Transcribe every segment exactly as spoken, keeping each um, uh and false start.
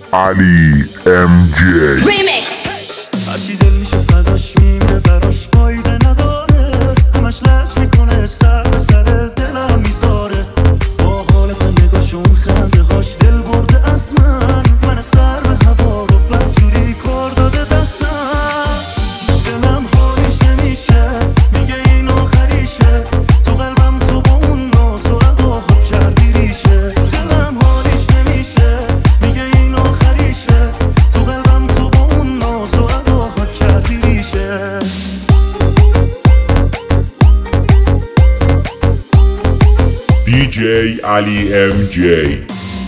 علی ام جی. هرچی دل میشه فداش میمیره براش فایده نداره، همش لش میکنه سر به سر دلم میذاره، با حالت نگاش اون خنده هاش دل برده از من، من سر به هوا رو بدجوری کار داده دستم، دلم حالیش نمیشه میگه این آخریشه، تو قلبم تو با اون ناز و اداهات کردی ریشه، دلم حالیش نمیشه میگه این آخریشه، تو قلبم تو با اون ناز و اداهات کردی ریشه. دی جی علی ام جی.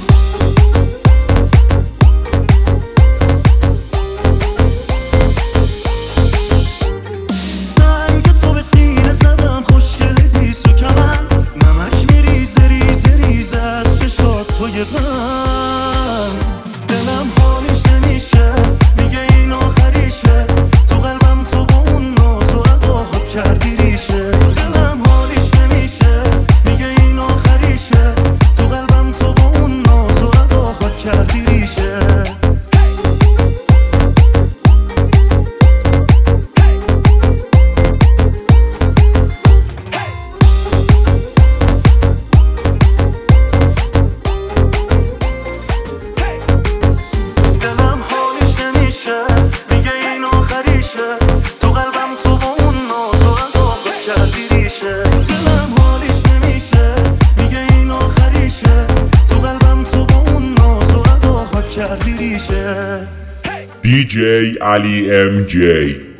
دلم حالیش نمیشه میگه این آخریشه، تو قلبم تو با اون ناز و اداهات کردی ریشه، دلم حالیش نمیشه میگه این آخریشه، تو قلبم تو با اون ناز و اداهات کردی ریشه. دلم حالیش نمیشه میگه این آخریشه، تو قلبم تو با اون ناز و اداهات کردی ریشه. دی جی علی ام جی.